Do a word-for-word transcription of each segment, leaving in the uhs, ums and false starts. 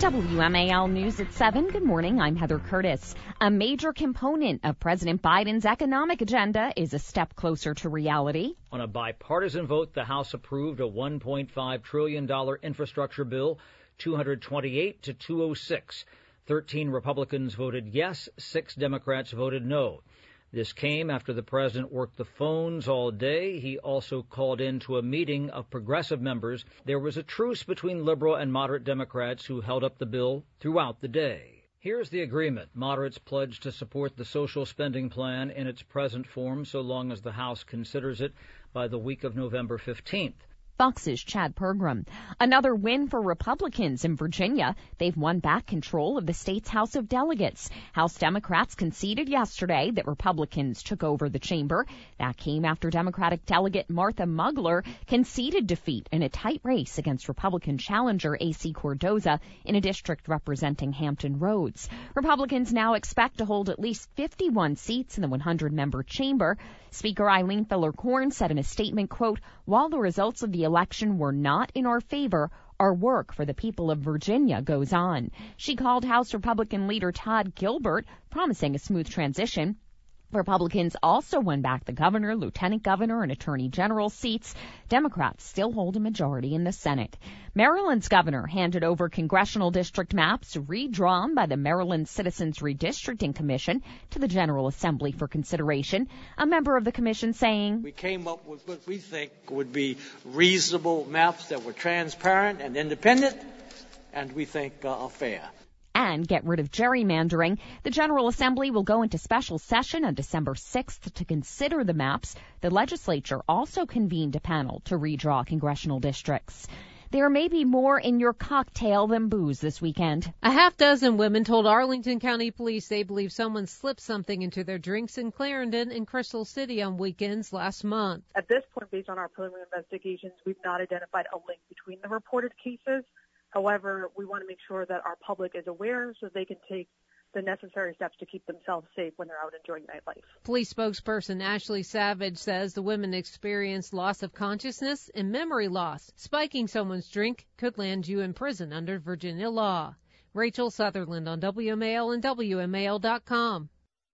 W M A L News at seven. Good morning. I'm Heather Curtis. A major component of President Biden's economic agenda is a step closer to reality. On a bipartisan vote, the House approved a one point five trillion dollars infrastructure bill, two hundred twenty-eight to two oh six. thirteen Republicans voted yes, six Democrats voted no. This came after the president worked the phones all day. He also called in to a meeting of progressive members. There was a truce between liberal and moderate Democrats who held up the bill throughout the day. Here's the agreement. Moderates pledged to support the social spending plan in its present form so long as the House considers it by the week of November fifteenth. Fox's Chad Pergram. Another win for Republicans in Virginia. They've won back control of the state's House of Delegates. House Democrats conceded yesterday that Republicans took over the chamber. That came after Democratic delegate Martha Mugler conceded defeat in a tight race against Republican challenger A C Cordoza in a district representing Hampton Roads. Republicans now expect to hold at least fifty-one seats in the one hundred member chamber. Speaker Eileen Filler-Corn said in a statement, quote, "While the results of the election were not in our favor, our work for the people of Virginia goes on." She called House Republican leader Todd Gilbert, promising a smooth transition. Republicans also won back the governor, lieutenant governor, and attorney general seats. Democrats still hold a majority in the Senate. Maryland's governor handed over congressional district maps redrawn by the Maryland Citizens Redistricting Commission to the General Assembly for consideration. A member of the commission saying, "We came up with what we think would be reasonable maps that were transparent and independent, and we think uh, fair." And get rid of gerrymandering. The General Assembly will go into special session on December sixth to consider the maps. The legislature also convened a panel to redraw congressional districts. There may be more in your cocktail than booze this weekend. A half dozen women told Arlington County Police they believe someone slipped something into their drinks in Clarendon and Crystal City on weekends last month. At this point, based on our preliminary investigations, we've not identified a link between the reported cases. However, we want to make sure that our public is aware so they can take the necessary steps to keep themselves safe when they're out enjoying nightlife. Police spokesperson Ashley Savage says the women experienced loss of consciousness and memory loss. Spiking someone's drink could land you in prison under Virginia law. Rachel Sutherland on W M A L and W M A L dot com.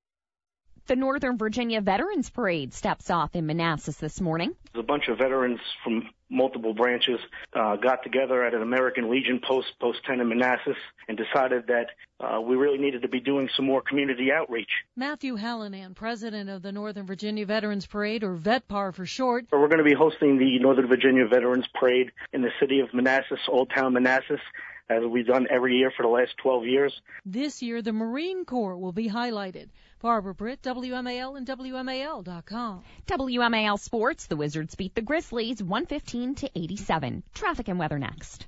The Northern Virginia Veterans Parade steps off in Manassas this morning. A bunch of veterans from multiple branches uh, got together at an American Legion post, post ten in Manassas, and decided that uh, we really needed to be doing some more community outreach. Matthew Hallinan, president of the Northern Virginia Veterans Parade, or VETPAR for short. So we're going to be hosting the Northern Virginia Veterans Parade in the city of Manassas, Old Town Manassas, as we've done every year for the last twelve years. This year, the Marine Corps will be highlighted. Barbara Britt, W M A L and W M A L dot com. W M A L Sports, the Wizards beat the Grizzlies one fifteen to eighty-seven. Traffic and weather next.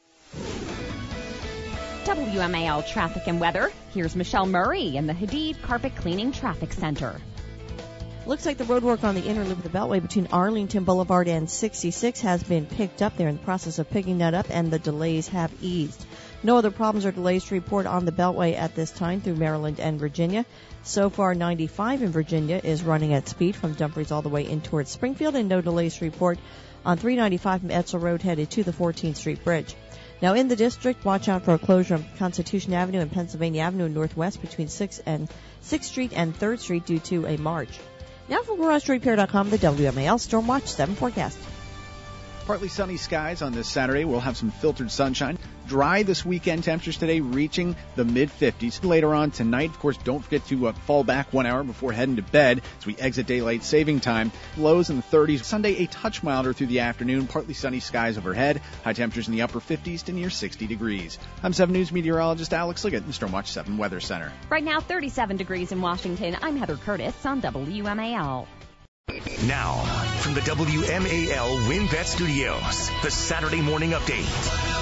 W M A L traffic and weather. Here's Michelle Murray in the Hadid Carpet Cleaning Traffic Center. Looks like the road work on the inner loop of the Beltway between Arlington Boulevard and sixty-six has been picked up. They're in the process of picking that up, and the delays have eased. No other problems or delays to report on the Beltway at this time through Maryland and Virginia. So far, ninety-five in Virginia is running at speed from Dumfries all the way in towards Springfield, and no delays to report on three ninety-five from Etzel Road headed to the fourteenth Street Bridge. Now in the district, watch out for a closure on Constitution Avenue and Pennsylvania Avenue Northwest between sixth and sixth Street and third Street due to a march. Now from Garage Repair dot com, the W M A L Storm Watch seven forecast. Partly sunny skies on this Saturday. We'll have some filtered sunshine. Dry this weekend. Temperatures today reaching the mid-fifties. Later on tonight, of course, don't forget to uh, fall back one hour before heading to bed as we exit daylight saving time. Lows in the thirties. Sunday, a touch milder through the afternoon. Partly sunny skies overhead. High temperatures in the upper fifties to near sixty degrees. I'm seven News meteorologist Alex Liggett in the Stormwatch seven Weather Center. Right now, thirty-seven degrees in Washington. I'm Heather Curtis on W M A L. Now, from the W M A L WinBet Studios, the Saturday Morning Update.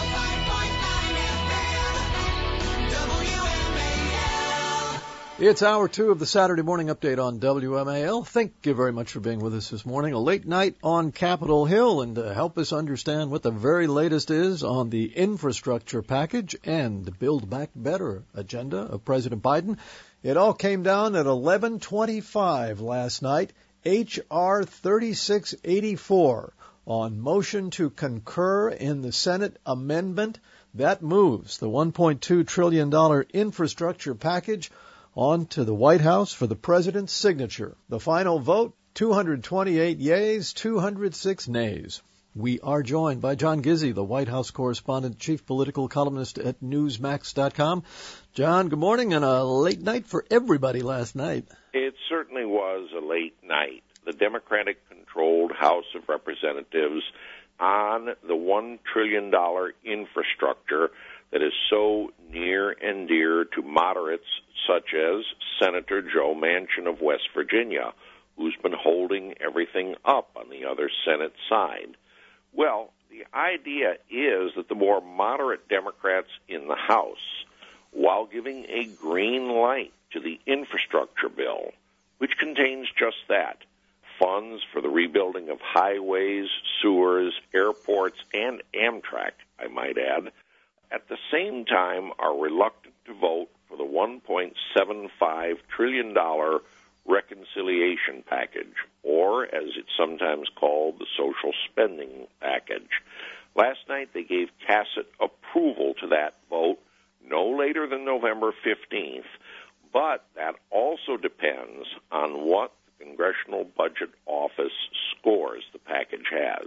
It's hour two of the Saturday Morning Update on W M A L. Thank you very much for being with us this morning. A late night on Capitol Hill, and to help us understand what the very latest is on the infrastructure package and the Build Back Better agenda of President Biden, it all came down at eleven twenty-five last night. H R thirty-six eighty-four on motion to concur in the Senate amendment That moves the one point two trillion dollars infrastructure package on to the White House for the president's signature. The final vote, two hundred twenty-eight yeas, two hundred six nays. We are joined by John Gizzi, the White House correspondent, chief political columnist at Newsmax dot com. John, good morning, and a late night for everybody last night. It certainly was a late night. The Democratic-controlled House of Representatives on the one trillion dollars infrastructure that is so near and dear to moderates such as Senator Joe Manchin of West Virginia, who's been holding everything up on the other Senate side. Well, the idea is that the more moderate Democrats in the House, while giving a green light to the infrastructure bill, which contains just that, funds for the rebuilding of highways, sewers, airports, and Amtrak, I might add, at the same time are reluctant to vote for the one point seven five trillion dollars reconciliation package, or as it's sometimes called, the social spending package. Last night they gave tacit approval to that vote no later than November fifteenth, but that also depends on what the Congressional Budget Office scores the package has.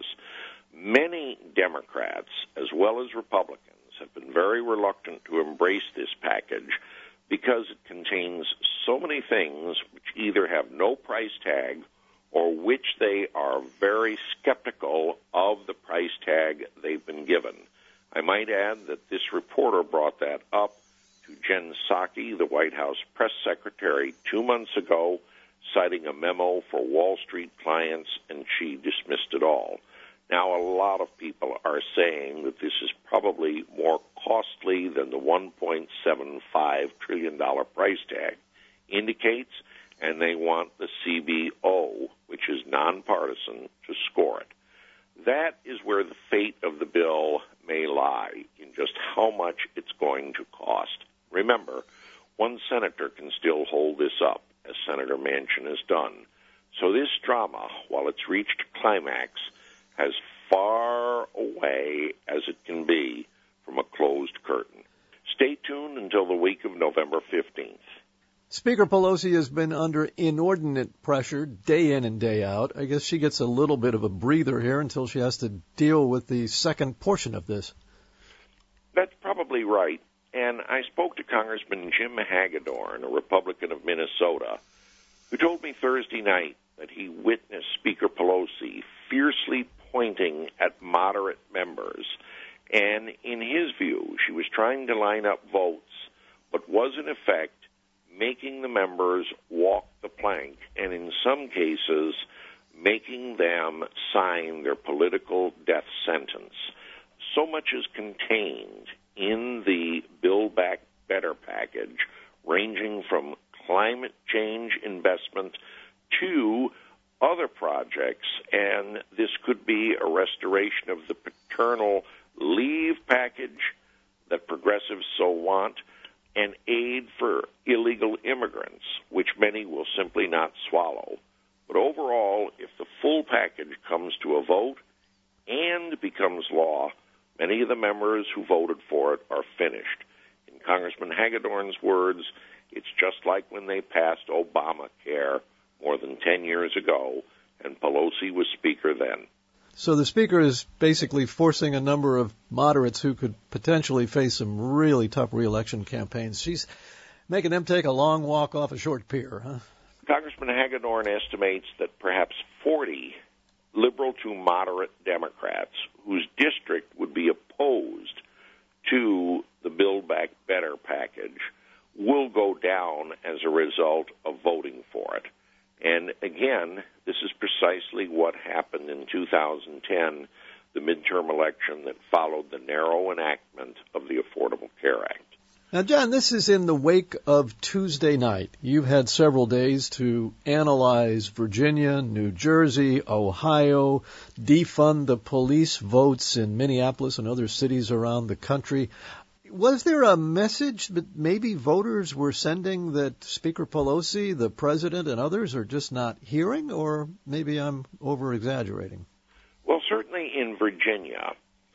Many Democrats, as well as Republicans, have been very reluctant to embrace this package because it contains so many things which either have no price tag or which they are very skeptical of the price tag they've been given. I might add that this reporter brought that up to Jen Psaki, the White House press secretary, two months ago, citing a memo for Wall Street clients, and she dismissed it all. Now, a lot of people are saying that this is probably more costly than the one point seven five trillion dollars price tag indicates, and they want the C B O, which is nonpartisan, to score it. That is where the fate of the bill may lie, in just how much it's going to cost. Remember, one senator can still hold this up, as Senator Manchin has done. So this drama, while it's reached climax, as far away as it can be from a closed curtain. Stay tuned until the week of November fifteenth. Speaker Pelosi has been under inordinate pressure day in and day out. I guess she gets a little bit of a breather here until she has to deal with the second portion of this. That's probably right. And I spoke to Congressman Jim Hagedorn, a Republican of Minnesota, who told me Thursday night that he witnessed Speaker Pelosi fiercely pointing at moderate members. And in his view, she was trying to line up votes, but was in effect making the members walk the plank, and in some cases, making them sign their political death sentence. So much is contained in the Build Back Better package, ranging from climate change investment to other projects, and this could be a restoration of the paternal leave package that progressives so want, and aid for illegal immigrants, which many will simply not swallow. But overall, if the full package comes to a vote and becomes law, many of the members who voted for it are finished. In Congressman Hagedorn's words, it's just like when they passed Obamacare more than ten years ago, and Pelosi was Speaker then. So the Speaker is basically forcing a number of moderates who could potentially face some really tough re-election campaigns. She's making them take a long walk off a short pier, huh? Congressman Hagedorn estimates that perhaps forty liberal to moderate Democrats whose district would be opposed to the Build Back Better package will go down as a result of voting for it. And again, this is precisely what happened in two thousand ten, the midterm election that followed the narrow enactment of the Affordable Care Act. Now, John, this is in the wake of Tuesday night. You've had several days to analyze Virginia, New Jersey, Ohio, defund the police votes in Minneapolis and other cities around the country. Was there a message that maybe voters were sending that Speaker Pelosi, the president, and others are just not hearing, or maybe I'm over-exaggerating? Well, certainly in Virginia,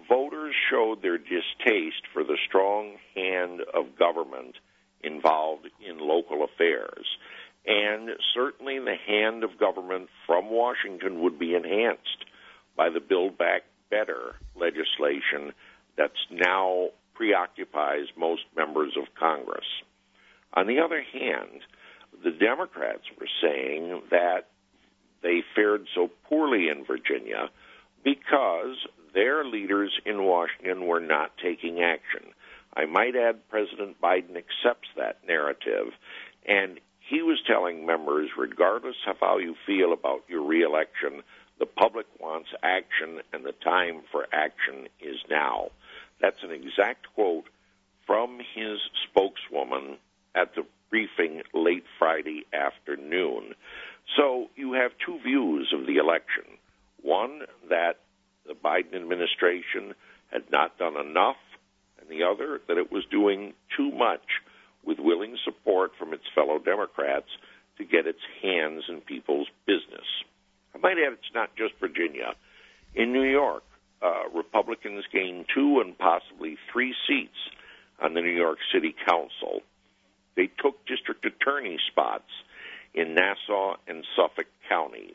voters showed their distaste for the strong hand of government involved in local affairs. And certainly the hand of government from Washington would be enhanced by the Build Back Better legislation that's now preoccupies most members of Congress. On the other hand, the Democrats were saying that they fared so poorly in Virginia because their leaders in Washington were not taking action. I might add President Biden accepts that narrative, and he was telling members, regardless of how you feel about your reelection, the public wants action, and the time for action is now. That's an exact quote from his spokeswoman at the briefing late Friday afternoon. So you have two views of the election. One, that the Biden administration had not done enough, and the other, that it was doing too much with willing support from its fellow Democrats to get its hands in people's business. I might add it's not just Virginia. In New York, uh, Republicans gained two and possibly three seats on the New York City Council. They took district attorney spots in Nassau and Suffolk counties,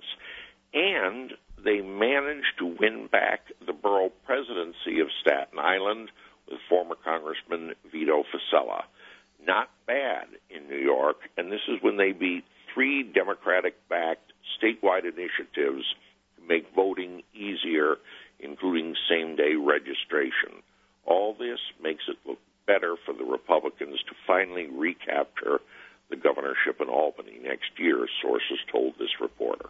and they managed to win back the borough presidency of Staten Island with former Congressman Vito Fossella. Not bad in New York, and this is when they beat three Democratic-backed statewide initiatives to make voting easier, including same-day registration. All this makes it look better for the Republicans to finally recapture the governorship in Albany next year, sources told this reporter.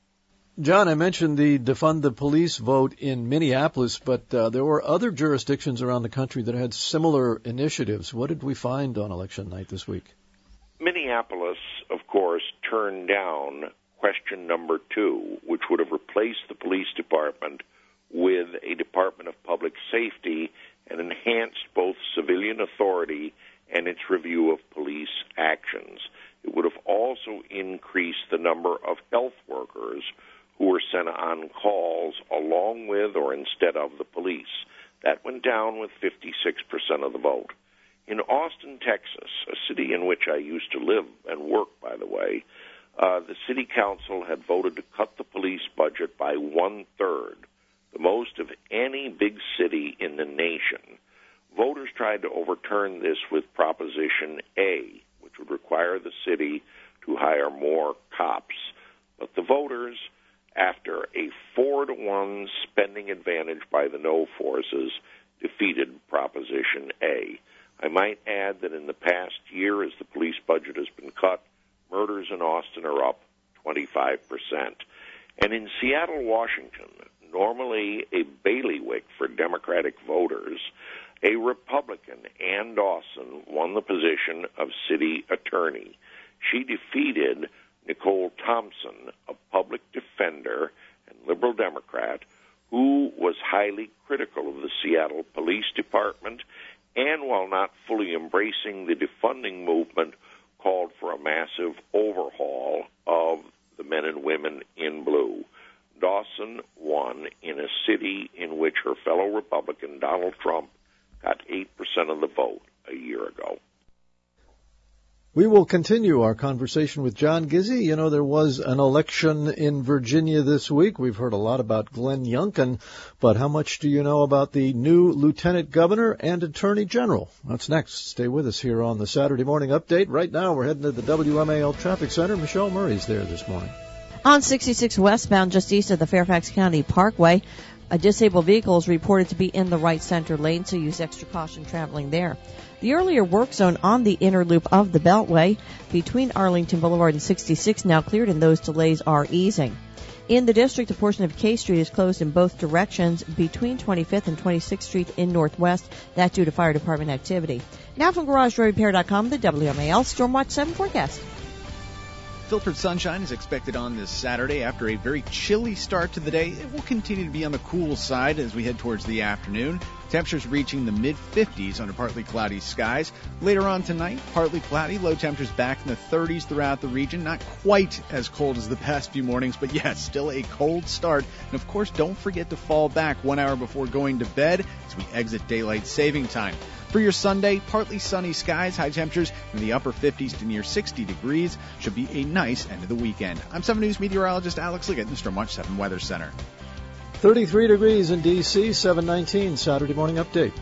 John, I mentioned the defund the police vote in Minneapolis, but uh, there were other jurisdictions around the country that had similar initiatives. What did we find on election night this week? Minneapolis, of course, turned down question number two, which would have replaced the police department with a Department of Public Safety and enhanced both civilian authority and its review of police actions. It would have also increased the number of health workers who were sent on calls along with or instead of the police. That went down with fifty-six percent of the vote. In Austin, Texas, a city in which I used to live and work, by the way, uh, the city council had voted to cut the police budget by one-third, the most of any big city in the nation. Voters tried to overturn this with Proposition A, which would require the city to hire more cops. But the voters, after a four to one spending advantage by the no forces, defeated Proposition A. I might add that in the past year, as the police budget has been cut, murders in Austin are up twenty-five percent. And in Seattle, Washington, normally a bailiwick for Democratic voters, a Republican, Ann Dawson, won the position of city attorney. She defeated Nicole Thompson, a public defender and liberal Democrat, who was highly critical of the Seattle Police Department and, while not fully embracing the defunding movement, called for a massive overhaul of the men and women in blue. Dawson won in a city in which her fellow Republican Donald Trump got eight percent of the vote a year ago. We will continue our conversation with John Gizzi. You know, there was an election in Virginia this week. We've heard a lot about Glenn Youngkin, but how much do you know about the new Lieutenant Governor and Attorney General? That's next. Stay with us here on the Saturday Morning Update. Right now, we're heading to the W M A L Traffic Center. Michelle Murray's there this morning. On sixty-six westbound, just east of the Fairfax County Parkway, a disabled vehicle is reported to be in the right center lane, so use extra caution traveling there. The earlier work zone on the inner loop of the Beltway between Arlington Boulevard and sixty-six now cleared, and those delays are easing. In the district, a portion of K Street is closed in both directions between twenty-fifth and twenty-sixth Street in Northwest. That due to fire department activity. Now from Garage Door Repair dot com, the W M A L Stormwatch seven forecast. Filtered sunshine is expected on this Saturday after a very chilly start to the day. It will continue to be on the cool side as we head towards the afternoon. Temperatures reaching the mid fifties under partly cloudy skies. Later on tonight, partly cloudy, low temperatures back in the thirties throughout the region. Not quite as cold as the past few mornings, but yes, still a cold start. And of course, don't forget to fall back one hour before going to bed as we exit daylight saving time. For your Sunday, partly sunny skies, high temperatures in the upper fifties to near sixty degrees. Should be a nice end of the weekend. I'm seven News meteorologist Alex Liggett in the Stormwatch seven Weather Center. thirty-three degrees in D C, seven nineteen, Saturday morning update.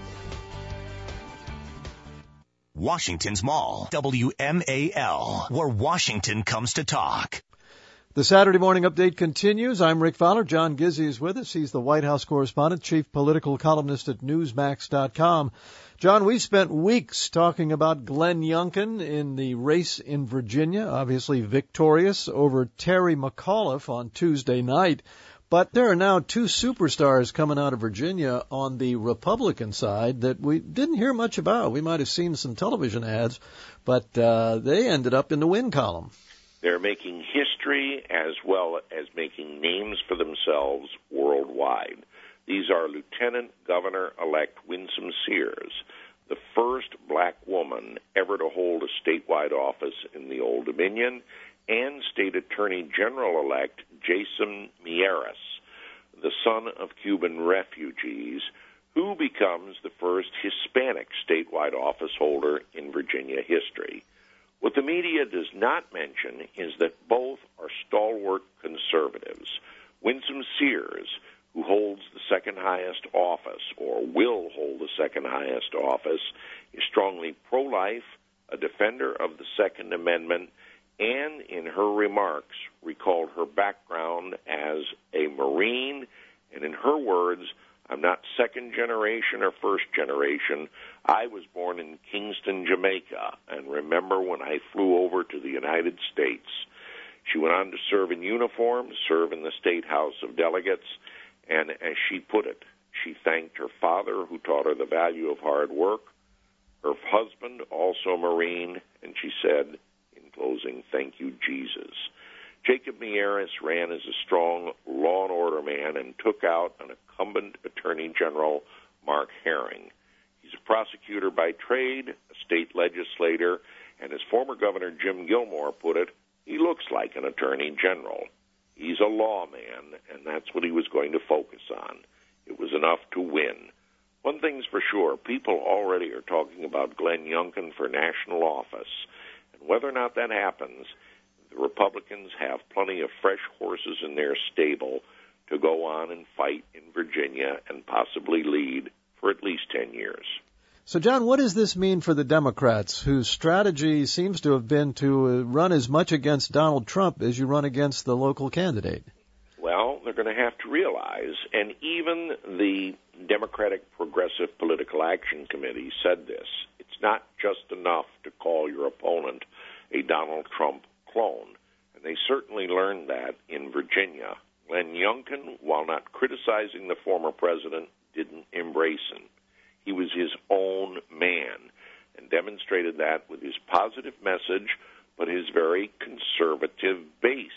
Washington's Mall, W M A L, where Washington comes to talk. The Saturday morning update continues. I'm Rick Fowler. John Gizzi is with us. He's the White House correspondent, chief political columnist at Newsmax dot com. John, we spent weeks talking about Glenn Youngkin in the race in Virginia, obviously victorious over Terry McAuliffe on Tuesday night. But there are now two superstars coming out of Virginia on the Republican side that we didn't hear much about. We might have seen some television ads, but uh, they ended up in the win column. They're making history as well as making names for themselves worldwide. These are Lieutenant Governor-elect Winsome Sears, the first black woman ever to hold a statewide office in the Old Dominion, and State Attorney General-elect Jason Miyares, the son of Cuban refugees, who becomes the first Hispanic statewide office holder in Virginia history. What the media does not mention is that both are stalwart conservatives. Winsome Sears, who holds the second highest office, or will hold the second highest office, is strongly pro-life, a defender of the Second Amendment, and in her remarks recalled her background as a Marine, and in her words, I'm not second generation or first generation. I was born in Kingston, Jamaica, and remember when I flew over to the United States. She went on to serve in uniform, serve in the State House of Delegates, and as she put it, she thanked her father, who taught her the value of hard work, her husband, also a Marine, and she said, in closing, thank you, Jesus. Jacob Miyares ran as a strong law and order man and took out an incumbent Attorney General, Mark Herring. He's a prosecutor by trade, a state legislator, and as former Governor Jim Gilmore put it, he looks like an Attorney General. He's a lawman, and that's what he was going to focus on. It was enough to win. One thing's for sure, people already are talking about Glenn Youngkin for national office. And whether or not that happens, the Republicans have plenty of fresh horses in their stable to go on and fight in Virginia and possibly lead for at least ten years. So, John, what does this mean for the Democrats, whose strategy seems to have been to run as much against Donald Trump as you run against the local candidate? Well, they're going to have to realize, and even the Democratic Progressive Political Action Committee said this, it's not just enough to call your opponent a Donald Trump clone. And they certainly learned that in Virginia. Glenn Youngkin, while not criticizing the former president, didn't embrace him. He was his own man and demonstrated that with his positive message, but his very conservative base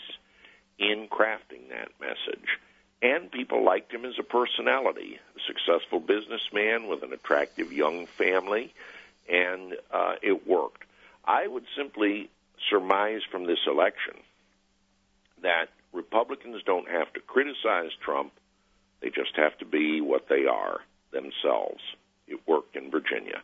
in crafting that message. And people liked him as a personality, a successful businessman with an attractive young family, and uh, it worked. I would simply surmise from this election that Republicans don't have to criticize Trump. They just have to be what they are themselves. It worked in Virginia.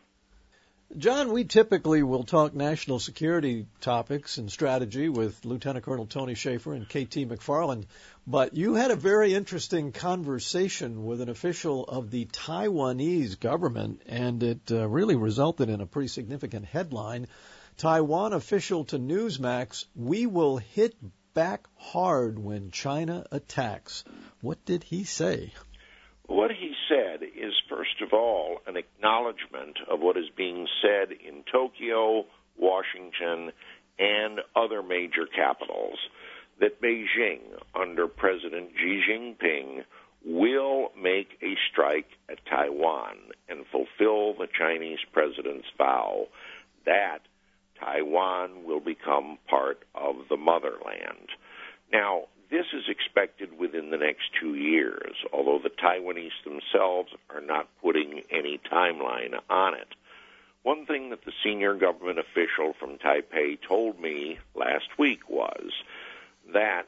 John, we typically will talk national security topics and strategy with Lieutenant Colonel Tony Shaffer and K T McFarland, but you had a very interesting conversation with an official of the Taiwanese government, and it uh, really resulted in a pretty significant headline. Taiwan official to Newsmax, we will hit back hard when China attacks. What did he say? What he said is, first of all, an acknowledgement of what is being said in Tokyo, Washington, and other major capitals, that Beijing, under President Xi Jinping, will make a strike at Taiwan and fulfill the Chinese president's vow that Taiwan will become part of the motherland. Now, this is expected within the next two years, although the Taiwanese themselves are not putting any timeline on it. One thing that the senior government official from Taipei told me last week was that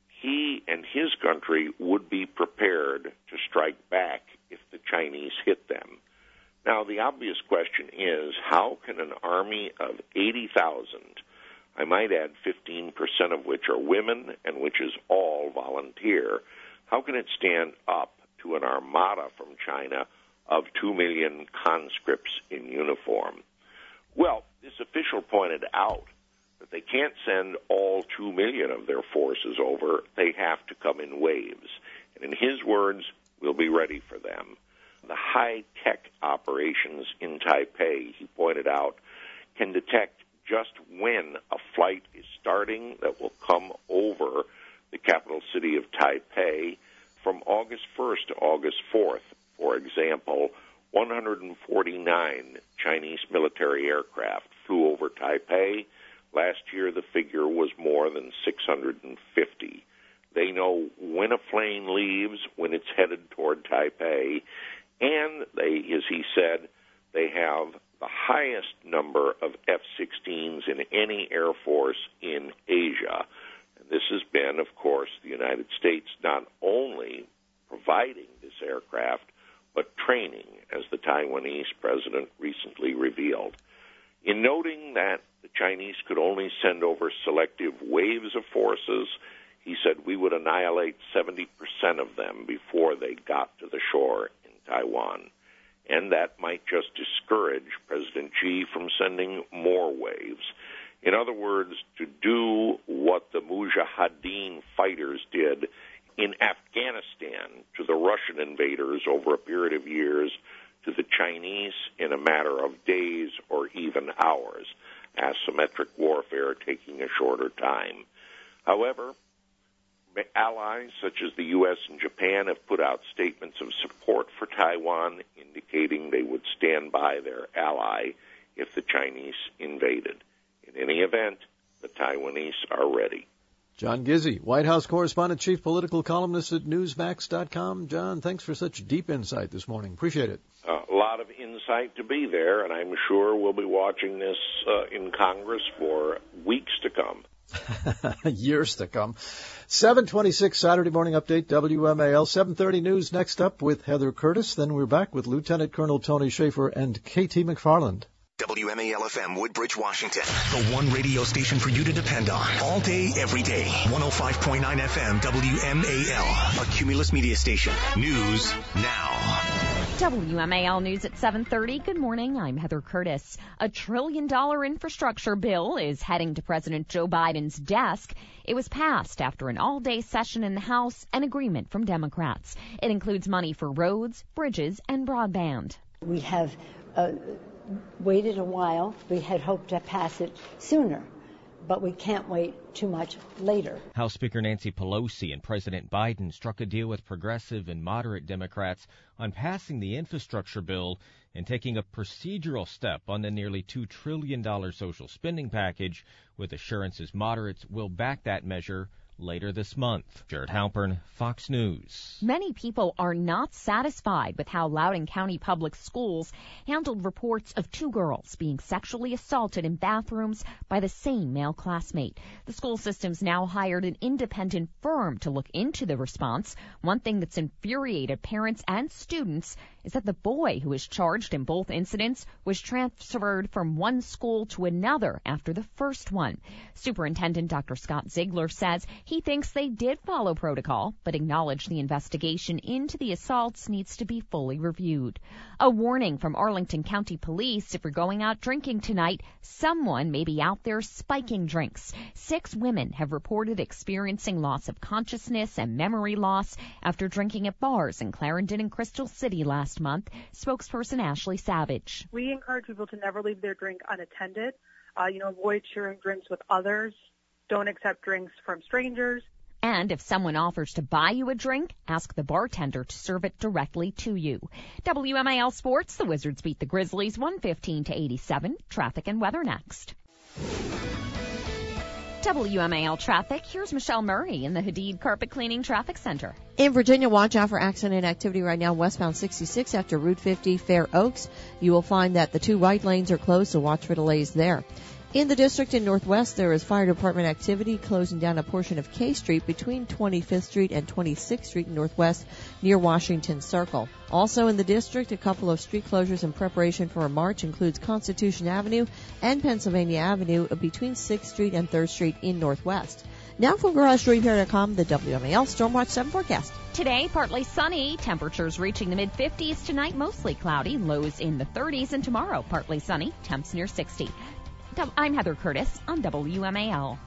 he and his country would be prepared to strike back if the Chinese hit them. Now, the obvious question is, how can an army of eighty thousand, I might add fifteen percent of which are women and which is all volunteer, how can it stand up to an armada from China of two million conscripts in uniform? Well, this official pointed out that they can't send all two million of their forces over. They have to come in waves. And in his words, we'll be ready for them. The high-tech operations in Taipei, he pointed out, can detect just when a flight is starting that will come over the capital city of Taipei from August first to August fourth. For example, one hundred forty-nine Chinese military aircraft flew over Taipei. Last year, the figure was more than six hundred fifty. They know when a plane leaves, when it's headed toward Taipei, and they, as he said, they have the highest number of F sixteens in any air force in Asia. And this has been, of course, the United States not only providing this aircraft, but training, as the Taiwanese president recently revealed. In noting that the Chinese could only send over selective waves of forces, he said we would annihilate seventy percent of them before they got to the shore in Taiwan. And that might just discourage President Xi from sending more waves. In other words, to do what the Mujahideen fighters did in Afghanistan to the Russian invaders over a period of years, to the Chinese in a matter of days or even hours, asymmetric warfare taking a shorter time. However, allies such as the U S and Japan have put out statements of support for Taiwan, indicating they would stand by their ally if the Chinese invaded. In any event, the Taiwanese are ready. John Gizzi, White House correspondent, chief political columnist at Newsmax dot com. John, thanks for such deep insight this morning. Appreciate it. Uh, a lot of insight to be there, and I'm sure we'll be watching this uh, in Congress for weeks to come. Years to come. seven twenty-six Saturday morning update, W M A L. seven thirty news next up with Heather Curtis. Then we're back with Lieutenant Colonel Tony Schaefer and K T McFarland. W M A L F M, Woodbridge, Washington. The one radio station for you to depend on. All day, every day. one oh five point nine F M, W M A L. A Cumulus media station. News now. W M A L News at seven thirty. Good morning. I'm Heather Curtis. A trillion dollar infrastructure bill is heading to President Joe Biden's desk. It was passed after an all-day session in the House and agreement from Democrats. It includes money for roads, bridges, and broadband. We have uh, waited a while. We had hoped to pass it sooner, but we can't wait too much later. House Speaker Nancy Pelosi and President Biden struck a deal with progressive and moderate Democrats on passing the infrastructure bill and taking a procedural step on the nearly two trillion dollars social spending package, with assurances moderates will back that measure later this month. Jared Halpern, Fox News. Many people are not satisfied with how Loudoun County Public Schools handled reports of two girls being sexually assaulted in bathrooms by the same male classmate. The school system's now hired an independent firm to look into the response. One thing that's infuriated parents and students is that the boy who was charged in both incidents was transferred from one school to another after the first one. Superintendent Doctor Scott Ziegler says he thinks they did follow protocol, but acknowledged the investigation into the assaults needs to be fully reviewed. A warning from Arlington County Police: if you're going out drinking tonight, someone may be out there spiking drinks. Six women have reported experiencing loss of consciousness and memory loss after drinking at bars in Clarendon and Crystal City last month. Spokesperson Ashley Savage. We encourage people to never leave their drink unattended. Uh, you know, avoid sharing drinks with others. Don't accept drinks from strangers. And if someone offers to buy you a drink, ask the bartender to serve it directly to you. W M A L Sports, the Wizards beat the Grizzlies one fifteen to eighty-seven. Traffic and weather next. W M A L traffic. Here's Michelle Murray in the Hadid Carpet Cleaning Traffic Center. In Virginia, watch out for accident activity right now westbound sixty-six after Route fifty, Fair Oaks. You will find that the two right lanes are closed, so watch for delays there. In the district in Northwest, there is fire department activity closing down a portion of K Street between twenty-fifth Street and twenty-sixth Street in Northwest near Washington Circle. Also in the district, a couple of street closures in preparation for a march includes Constitution Avenue and Pennsylvania Avenue between sixth Street and third Street in Northwest. Now from Garage Repair dot com, the W M A L Stormwatch seven forecast. Today, partly sunny, temperatures reaching the mid fifties. Tonight, mostly cloudy, lows in the thirties. And tomorrow, partly sunny, temps near sixty. I'm Heather Curtis on W M A L.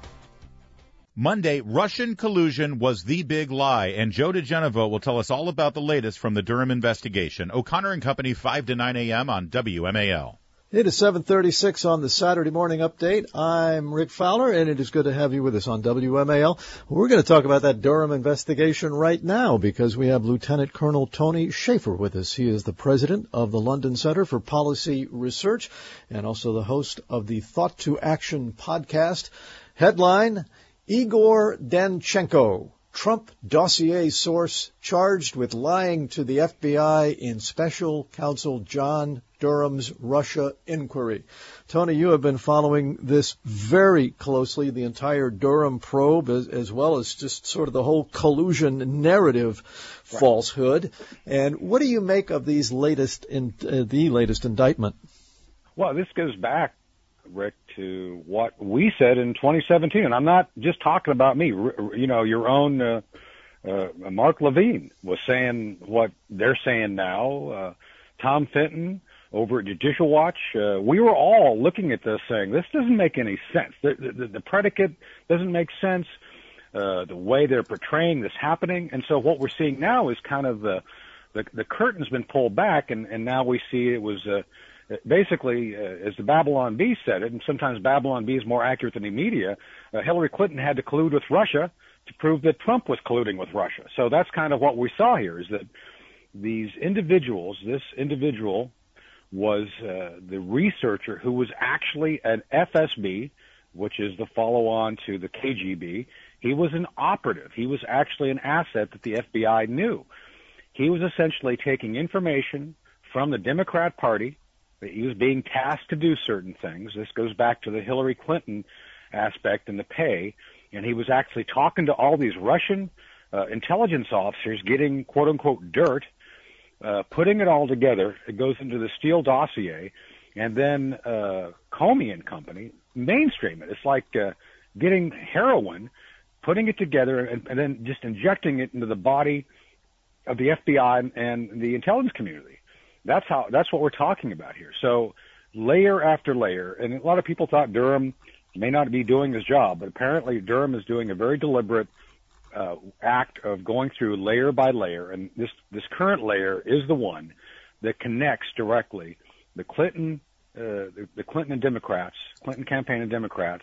Monday, Russian collusion was the big lie, and Joe DeGenevo will tell us all about the latest from the Durham investigation. O'Connor and Company, five to nine a.m. on W M A L. It is seven thirty-six on the Saturday Morning Update. I'm Rick Fowler, and it is good to have you with us on W M A L. We're going to talk about that Durham investigation right now because we have Lieutenant Colonel Tony Shaffer with us. He is the president of the London Center for Policy Research and also the host of the Thought to Action podcast. Headline, Igor Danchenko, Trump dossier source charged with lying to the F B I in Special Counsel John Durham's Russia inquiry. Tony, you have been following this very closely, the entire Durham probe, as, as well as just sort of the whole collusion narrative right. falsehood. And what do you make of these latest, in, uh, the latest indictment? Well, this goes back, Rick, to what we said in twenty seventeen. And I'm not just talking about me. You know, your own uh, uh, Mark Levine was saying what they're saying now. Uh, Tom Fenton over at Judicial Watch, uh, we were all looking at this saying, this doesn't make any sense. The, the, the predicate doesn't make sense, uh, the way they're portraying this happening. And so what we're seeing now is kind of the, the, the curtain's been pulled back, and, and now we see it was uh, basically, uh, as the Babylon Bee said it, and sometimes Babylon Bee is more accurate than the media, uh, Hillary Clinton had to collude with Russia to prove that Trump was colluding with Russia. So that's kind of what we saw here, is that these individuals, this individual was uh, the researcher who was actually an F S B, which is the follow-on to the K G B. He was an operative. He was actually an asset that the F B I knew. He was essentially taking information from the Democrat Party. He was being tasked to do certain things. This goes back to the Hillary Clinton aspect and the pay. And he was actually talking to all these Russian uh, intelligence officers, getting quote-unquote dirt, Uh, putting it all together. It goes into the Steele dossier, and then uh, Comey and Company mainstream it. It's like uh, getting heroin, putting it together, and, and then just injecting it into the body of the F B I and the intelligence community. That's how. That's what we're talking about here. So layer after layer, and a lot of people thought Durham may not be doing his job, but apparently Durham is doing a very deliberate Uh, act of going through layer by layer, and this this current layer is the one that connects directly the Clinton uh, the, the Clinton and Democrats, Clinton campaign and Democrats,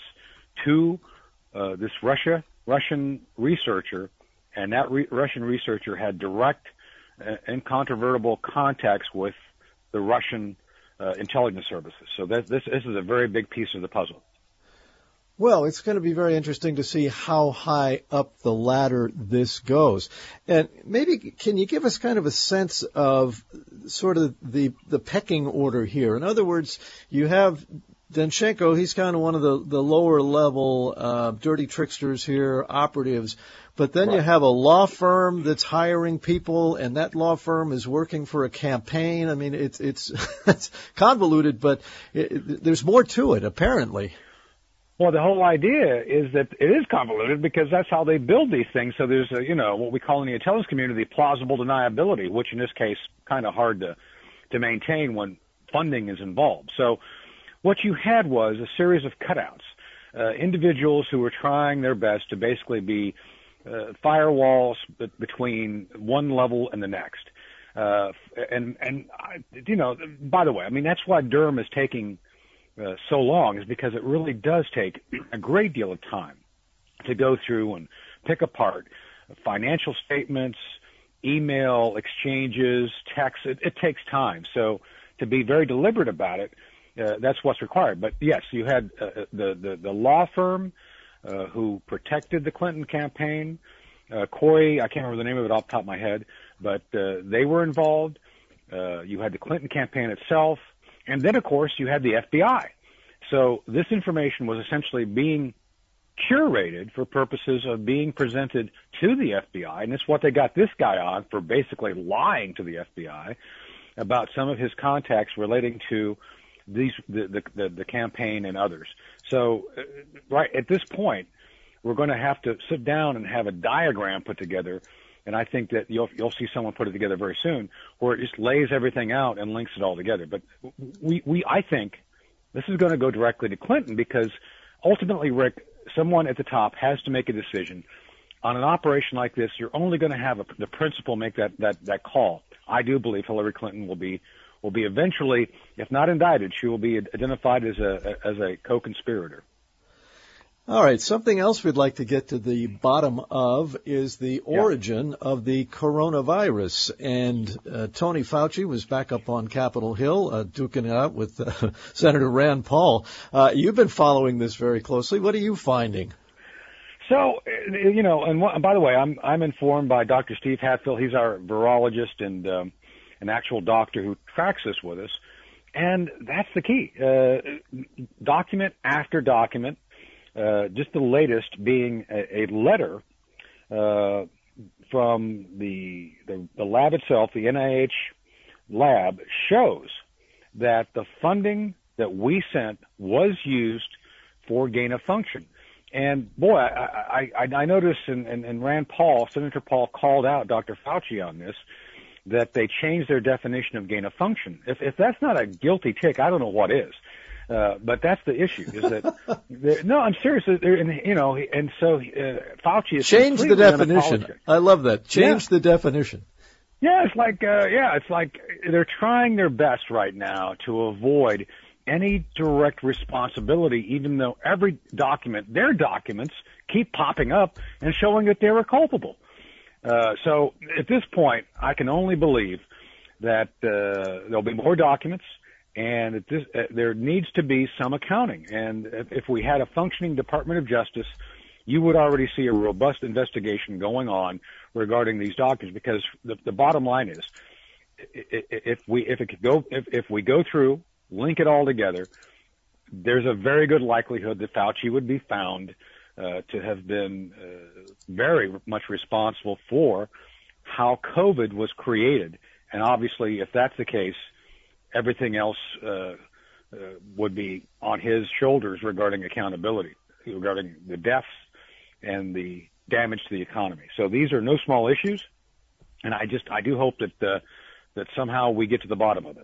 to uh, this Russia Russian researcher, and that re- Russian researcher had direct, uh, incontrovertible contacts with the Russian uh, intelligence services. So that, this this is a very big piece of the puzzle. Well, it's going to be very interesting to see how high up the ladder this goes. And maybe can you give us kind of a sense of sort of the the pecking order here? In other words, you have Danchenko, he's kind of one of the, the lower level uh, dirty tricksters here, operatives. But then right. you have a law firm that's hiring people, and that law firm is working for a campaign. I mean, it's it's, it's convoluted, but it, it, there's more to it, apparently. Well, the whole idea is that it is convoluted because that's how they build these things. So there's, a, you know, what we call in the intelligence community plausible deniability, which in this case kind of hard to to maintain when funding is involved. So what you had was a series of cutouts, uh, individuals who were trying their best to basically be uh, firewalls between one level and the next. Uh, and, and you know, by the way, I mean, that's why Durham is taking Uh, so long, is because it really does take a great deal of time to go through and pick apart financial statements, email exchanges, texts. It, it takes time. So to be very deliberate about it, uh, that's what's required. But yes, you had uh, the, the the law firm uh, who protected the Clinton campaign. Uh, Corey, I can't remember the name of it off the top of my head, but uh, they were involved. Uh, you had the Clinton campaign itself, and then of course you had the F B I. So this information was essentially being curated for purposes of being presented to the F B I, and it's what they got this guy on for, basically lying to the F B I about some of his contacts relating to these the the, the, the campaign and others. So uh, right at this point, we're going to have to sit down and have a diagram put together, and I think that you'll you'll see someone put it together very soon, where it just lays everything out and links it all together. But we we I think this is going to go directly to Clinton, because ultimately, Rick, someone at the top has to make a decision. On an operation like this, you're only going to have a, the principal make that, that, that call. I do believe Hillary Clinton will be will be eventually, if not indicted, she will be identified as a as a co-conspirator. All right, something else we'd like to get to the bottom of is the origin yeah. of the coronavirus. And uh, Tony Fauci was back up on Capitol Hill uh, duking it out with uh, Senator Rand Paul. Uh, you've been following this very closely. What are you finding? So, you know, and what, by the way, I'm I'm informed by Doctor Steve Hatfield. He's our virologist and um, an actual doctor who tracks this with us. And that's the key. Uh, document after document. Uh, just the latest being a, a letter uh, from the, the the lab itself, the N I H lab, shows that the funding that we sent was used for gain of function. And boy, I, I, I noticed, and, and, and Rand Paul, Senator Paul, called out Doctor Fauci on this, that they changed their definition of gain of function. If, if that's not a guilty tick, I don't know what is. Uh, but that's the issue, is that, no, I'm serious, and, you know, and so uh, Fauci is change the definition. I love that. Change yeah. the definition. Yeah, it's like, uh, yeah, it's like they're trying their best right now to avoid any direct responsibility, even though every document, their documents, keep popping up and showing that they were culpable. Uh, so at this point, I can only believe that uh, there'll be more documents. And it just, uh, there needs to be some accounting. And if, if we had a functioning Department of Justice, you would already see a robust investigation going on regarding these doctors. Because the, the bottom line is, if we if it could go if, if we go through, link it all together, there's a very good likelihood that Fauci would be found uh, to have been uh, very much responsible for how COVID was created. And obviously, if that's the case, everything else uh, uh, would be on his shoulders regarding accountability, regarding the deaths and the damage to the economy. So these are no small issues, and I just I do hope that uh, that somehow we get to the bottom of it.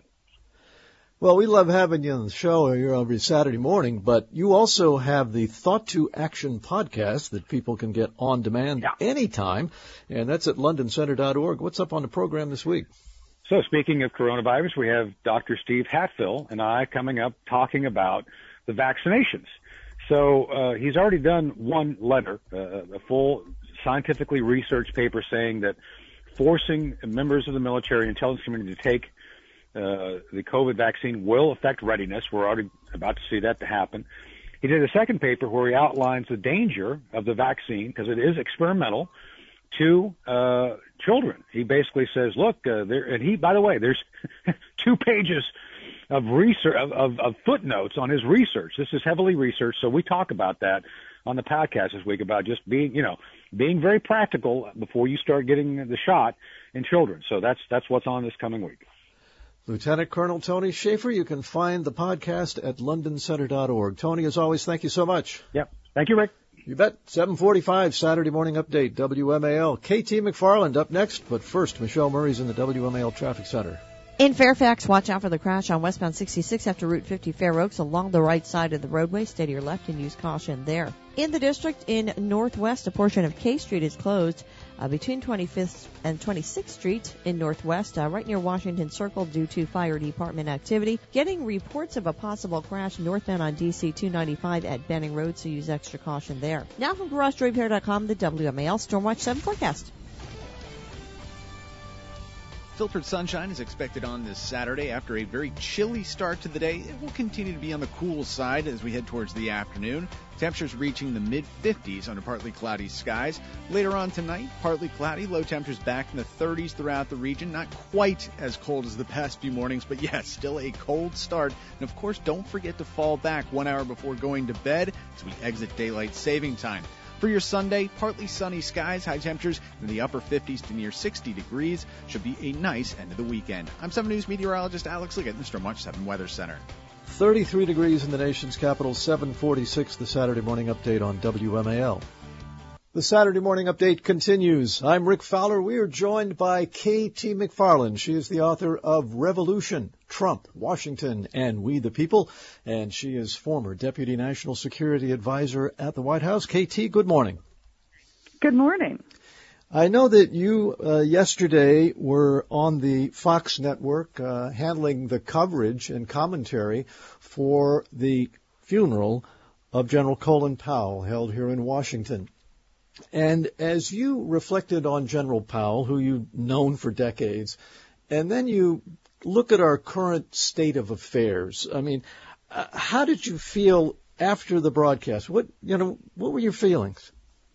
Well, we love having you on the show here every Saturday morning, but you also have the Thought to Action podcast that people can get on demand yeah. anytime, and that's at london center dot org. What's up on the program this week? So speaking of coronavirus, we have Doctor Steve Hatfield and I coming up talking about the vaccinations. So uh, he's already done one letter, uh, a full scientifically researched paper saying that forcing members of the military and intelligence community to take uh, the COVID vaccine will affect readiness. We're already about to see that to happen. He did a second paper where he outlines the danger of the vaccine, because it is experimental, to uh children. He basically says, look, uh, there, and he, by the way, there's two pages of research, of, of, of footnotes on his research. This is heavily researched, so we talk about that on the podcast this week, about just being, you know, being very practical before you start getting the shot in children. So that's that's what's on this coming week. Lieutenant Colonel Tony Shaffer, you can find the podcast at london center dot org. Tony, as always, thank you so much. Yep. Thank you, Rick. You bet. seven forty-five, Saturday Morning Update, W M A L. K T McFarland up next, but first, Michelle Murray's in the W M A L Traffic Center. In Fairfax, watch out for the crash on westbound sixty-six after Route fifty Fair Oaks along the right side of the roadway. Stay to your left and use caution there. In the district in Northwest, a portion of K Street is closed uh, between twenty-fifth and twenty-sixth Street in Northwest, uh, right near Washington Circle due to fire department activity. Getting reports of a possible crash northbound on D C two ninety-five at Benning Road, so use extra caution there. Now from Garage Door Repair dot com, the W M A L Stormwatch seven forecast. Filtered sunshine is expected on this Saturday after a very chilly start to the day. It will continue to be on the cool side as we head towards the afternoon. Temperatures reaching the mid fifties under partly cloudy skies. Later on tonight, partly cloudy, low temperatures back in the thirties throughout the region. Not quite as cold as the past few mornings, but yes, still a cold start. And of course, don't forget to fall back one hour before going to bed as we exit daylight saving time. For your Sunday, partly sunny skies, high temperatures in the upper fifties to near sixty degrees. Should be a nice end of the weekend. I'm seven News meteorologist Alex Liggett in the Storm Watch seven Weather Center. thirty-three degrees in the nation's capital, seven forty-six, the Saturday morning update on W M A L. The Saturday morning update continues. I'm Rick Fowler. We are joined by K T McFarland. She is the author of Revolution, Trump, Washington, and We the People, and she is former Deputy National Security Advisor at the White House. K T, good morning. Good morning. I know that you uh, yesterday were on the Fox network uh, handling the coverage and commentary for the funeral of General Colin Powell held here in Washington. And as you reflected on General Powell, who you've known for decades, and then you look at our current state of affairs, I mean, uh, how did you feel after the broadcast? What, you know, what were your feelings?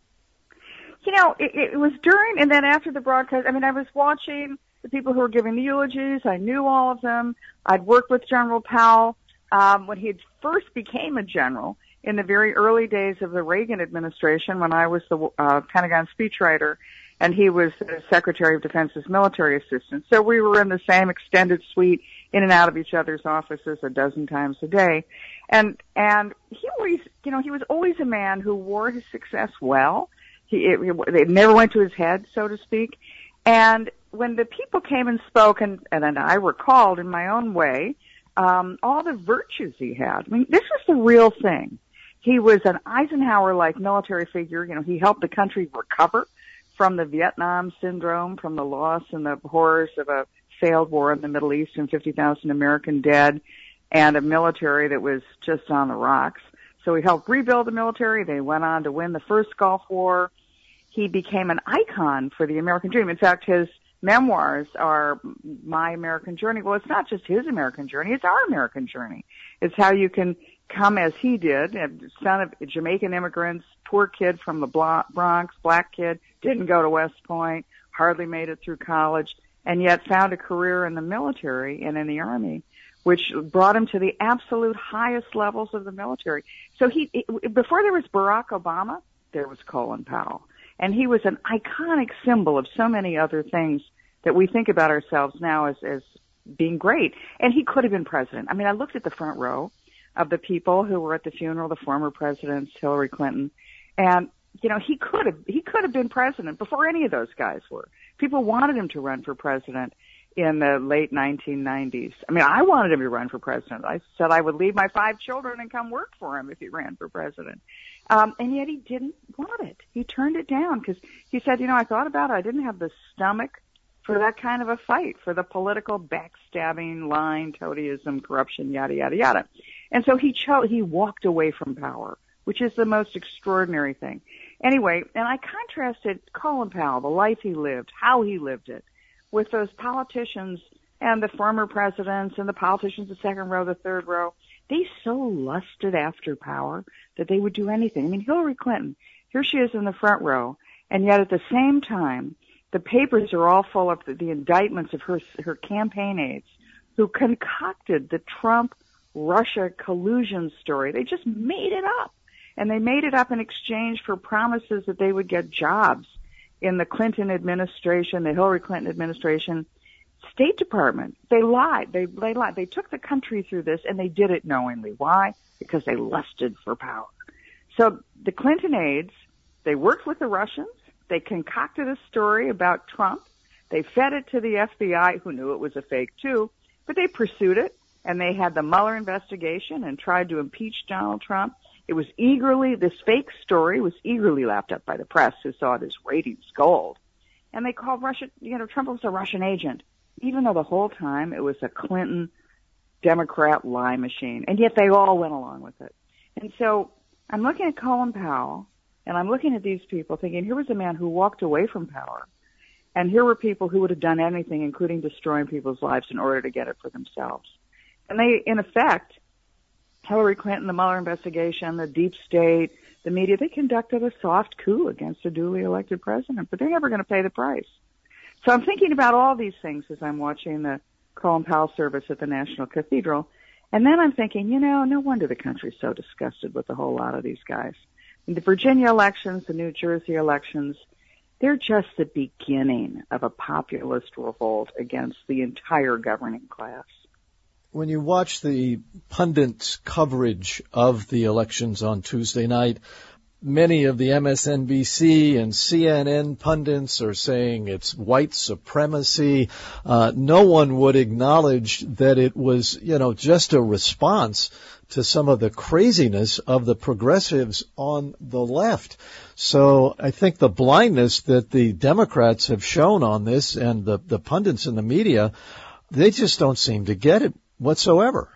You know, it, it was during and then after the broadcast. I mean, I was watching the people who were giving the eulogies. I knew all of them. I'd worked with General Powell um, when he had first became a general in the very early days of the Reagan administration when I was the uh, Pentagon speechwriter and he was the Secretary of Defense's military assistant. So we were in the same extended suite, in and out of each other's offices a dozen times a day. And, and he always, you know, he was always a man who wore his success well. He, it, it never went to his head, so to speak. And when the people came and spoke, and, and I recalled in my own way, um, all the virtues he had. I mean, this was the real thing. He was an Eisenhower-like military figure. You know, he helped the country recover from the Vietnam syndrome, from the loss and the horrors of a failed war in the Middle East and fifty thousand American dead, and a military that was just on the rocks. So he helped rebuild the military. They went on to win the first Gulf War. He became an icon for the American dream. In fact, his memoirs are My American Journey. Well, it's not just his American journey, it's our American journey. It's how you can come as he did, son of Jamaican immigrants, poor kid from the Bronx, black kid, didn't go to West Point, hardly made it through college, and yet found a career in the military and in the Army, which brought him to the absolute highest levels of the military. So he, before there was Barack Obama, there was Colin Powell. And he was an iconic symbol of so many other things that we think about ourselves now as, as being great. And he could have been president. I mean, I looked at the front row of the people who were at the funeral, the former presidents, Hillary Clinton, and, you know, he could have, he could have been president before any of those guys were. People wanted him to run for president in the late nineteen nineties. I mean, I wanted him to run for president. I said I would leave my five children and come work for him if he ran for president. Um, and yet he didn't want it. He turned it down because he said, you know, I thought about it. I didn't have the stomach for that kind of a fight, for the political backstabbing, lying, toadyism, corruption, yada, yada, yada. And so he chose, he walked away from power, which is the most extraordinary thing. Anyway, and I contrasted Colin Powell, the life he lived, how he lived it, with those politicians and the former presidents and the politicians, the second row, the third row. They so lusted after power that they would do anything. I mean, Hillary Clinton, here she is in the front row, and yet at the same time, the papers are all full of the, the indictments of her, her campaign aides who concocted the Trump-Russia collusion story. They just made it up. And they made it up in exchange for promises that they would get jobs in the Clinton administration, the Hillary Clinton administration, State Department. They lied. They, they lied. They took the country through this, and they did it knowingly. Why? Because they lusted for power. So the Clinton aides, they worked with the Russians. They concocted a story about Trump. They fed it to the F B I, who knew it was a fake too, but they pursued it, and they had the Mueller investigation and tried to impeach Donald Trump. It was eagerly, this fake story was eagerly lapped up by the press, who saw it as ratings gold. And they called Russia, you know, Trump was a Russian agent, even though the whole time it was a Clinton Democrat lie machine. And yet they all went along with it. And so I'm looking at Colin Powell, and I'm looking at these people thinking, here was a man who walked away from power And here were people who would have done anything, including destroying people's lives in order to get it for themselves. And they, in effect, Hillary Clinton, the Mueller investigation, the deep state, the media, they conducted a soft coup against a duly elected president, but they're never going to pay the price. So I'm thinking about all these things as I'm watching the Colin Powell service at the National Cathedral. And then I'm thinking, you know, no wonder the country's so disgusted with a whole lot of these guys. And the Virginia elections, the New Jersey elections, they're just the beginning of a populist revolt against the entire governing class. When you watch the pundits' coverage of the elections on Tuesday night, many of the M S N B C and C N N pundits are saying it's white supremacy. Uh, no one would acknowledge that it was, you know, just a response to some of the craziness of the progressives on the left. So I think the blindness that the Democrats have shown on this and the, the pundits in the media, they just don't seem to get it whatsoever.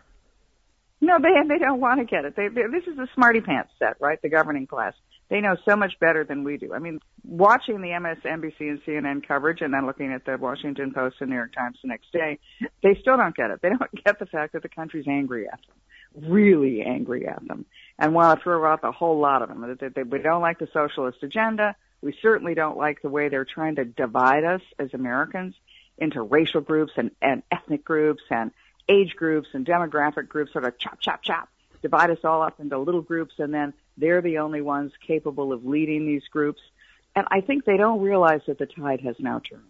No, they they don't want to get it. They, they, this is a smarty pants set, right? The governing class. They know so much better than we do. I mean, watching the M S N B C and C N N coverage and then looking at the Washington Post and New York Times the next day, they still don't get it. They don't get the fact that the country's angry at them, really angry at them, and want to throw out the whole lot of them. They, they, we don't like the socialist agenda. We certainly don't like the way they're trying to divide us as Americans into racial groups and, and ethnic groups and age groups and demographic groups, sort of chop, chop, chop, divide us all up into little groups, and then they're the only ones capable of leading these groups. And I think they don't realize that the tide has now turned.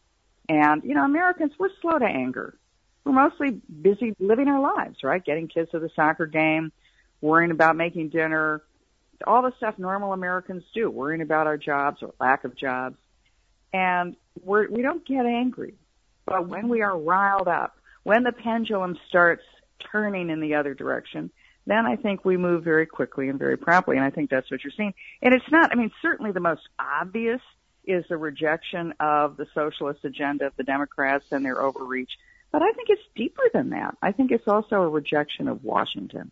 And, you know, Americans, we're slow to anger. We're mostly busy living our lives, right? Getting kids to the soccer game, worrying about making dinner, all the stuff normal Americans do, worrying about our jobs or lack of jobs. And we're, we don't get angry. But when we are riled up, when the pendulum starts turning in the other direction, then I think we move very quickly and very promptly, and I think that's what you're seeing. And it's not, I mean, certainly the most obvious is the rejection of the socialist agenda of the Democrats and their overreach, but I think it's deeper than that. I think it's also a rejection of Washington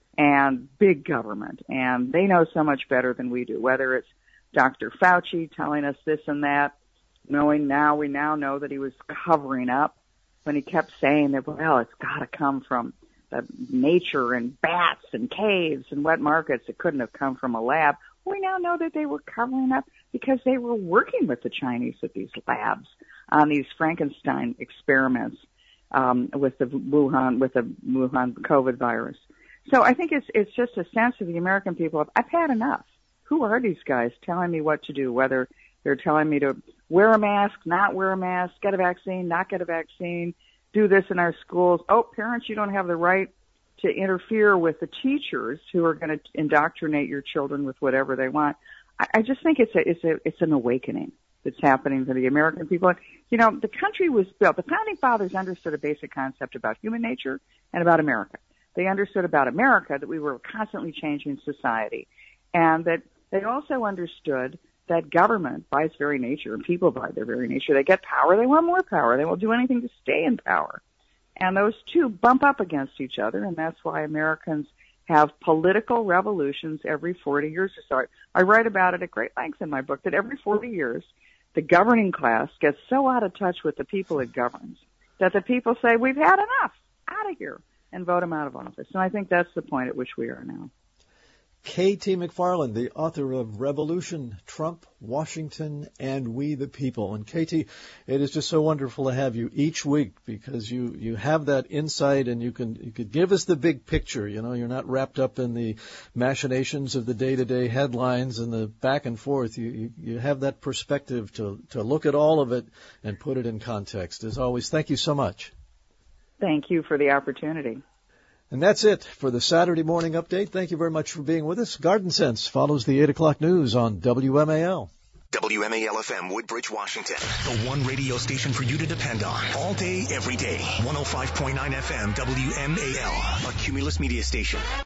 and big government, and they know so much better than we do, whether it's Doctor Fauci telling us this and that, knowing now, we now know that he was covering up when he kept saying that, well, it's got to come from the nature and bats and caves and wet markets. It couldn't have come from a lab. We now know that they were covering up because they were working with the Chinese at these labs on these Frankenstein experiments um, with the Wuhan with the Wuhan COVID virus. So I think it's it's just a sense of the American people of, I've had enough. Who are these guys telling me what to do? Whether they're telling me to wear a mask, not wear a mask, get a vaccine, not get a vaccine, do this in our schools. Oh, parents, you don't have the right to interfere with the teachers who are going to indoctrinate your children with whatever they want. I, I just think it's a, it's a, it's an awakening that's happening to the American people. You know, the country was built, the founding fathers understood a basic concept about human nature and about America. They understood about America that we were constantly changing society, and that they also understood that government, by its very nature, and people by their very nature, they get power, they want more power, they will do anything to stay in power. And those two bump up against each other, and that's why Americans have political revolutions every forty years or so. I write about it at great length in my book, that every forty years, the governing class gets so out of touch with the people it governs that the people say, we've had enough, out of here, and vote them out of office. And I think that's the point at which we are now. K T McFarland, the author of Revolution, Trump, Washington, and We the People. And K T, it is just so wonderful to have you each week because you, you have that insight and you can you could give us the big picture. You know, you're not wrapped up in the machinations of the day-to-day headlines and the back and forth. You, you, you have that perspective to, to look at all of it and put it in context. As always, thank you so much. Thank you for the opportunity. And that's it for the Saturday morning update. Thank you very much for being with us. Garden Sense follows the eight o'clock news on W M A L. W M A L F M, Woodbridge, Washington. The one radio station for you to depend on. All day, every day. one oh five point nine F M, W M A L. A Cumulus Media Station.